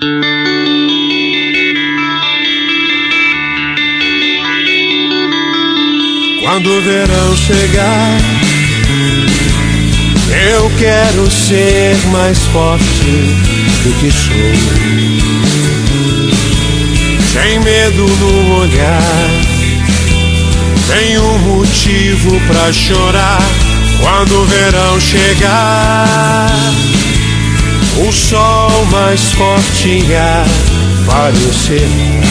Quando o verão chegar, eu quero ser mais forte do que sou, sem medo no olhar. Tenho motivo pra chorar. Quando o verão chegar, o sol mais forte irá aparecer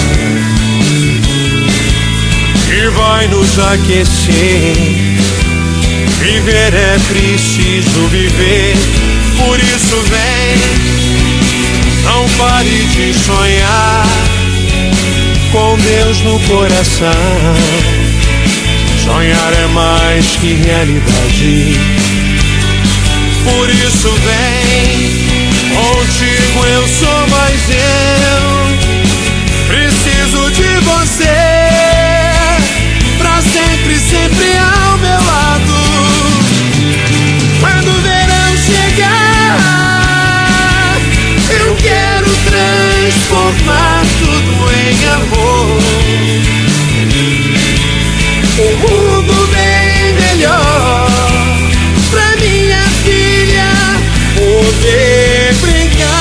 e vai nos aquecer. Viver é preciso viver, por isso vem, não pare de sonhar, com Deus no coração. Sonhar é mais que realidade, por isso vem, contigo eu sou mais eu. Preciso de você, pra sempre, sempre ao meu lado. Quando o verão chegar, eu quero transformar tudo em amor. Um mundo bem melhor pra minha filha poder brincar.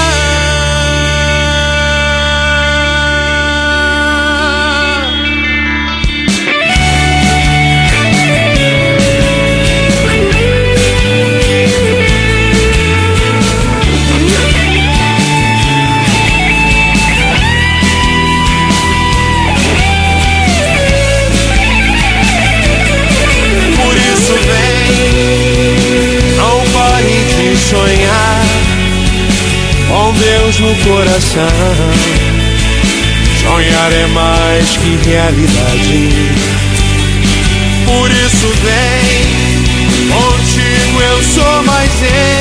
Sonhar com Deus no coração. Sonhar é mais que realidade, por isso vem, contigo eu sou mais eu.